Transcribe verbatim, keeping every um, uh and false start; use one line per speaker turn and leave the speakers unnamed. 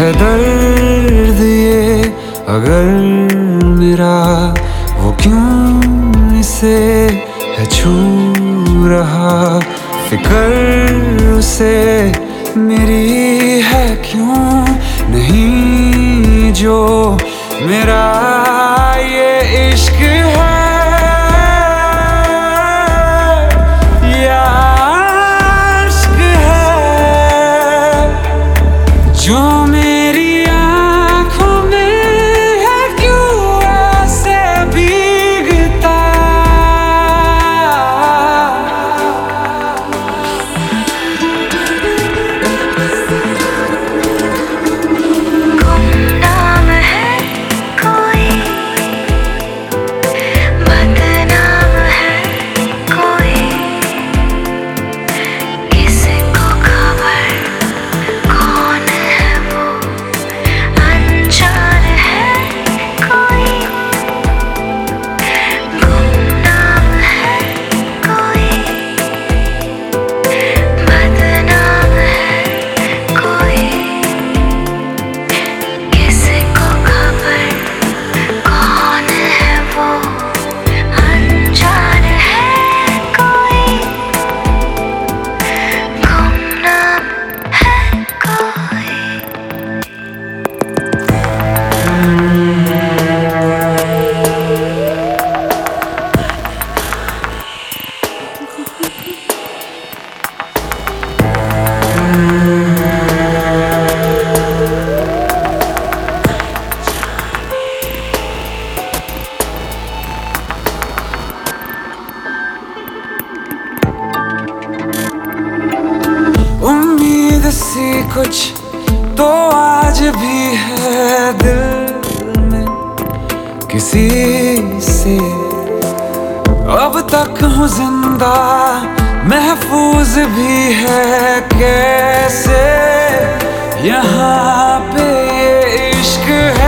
है दर्द ये अगर मेरा, वो क्यों इसे है छू रहा। फिकर उसे मेरी है क्यों नहीं, जो मेरा ये इश्क है या इश्क है जो मेरी आँखों में है क्यों ऐसे भीगता।
गुमनाम है कोई, बदनाम है कोई, किसको खबर कौन है वो, अनजान है कोई। गुमनाम है कोई, बदनाम है कोई, किसको खबर कौन है वो, अनजान है कोई। गुमनाम है कोई।
उम्मीद सी कुछ तो आज भी है दिल में किसी से, अब तक हूँ जिंदा महफूज भी है कैसे। यहाँ पे ये इश्क है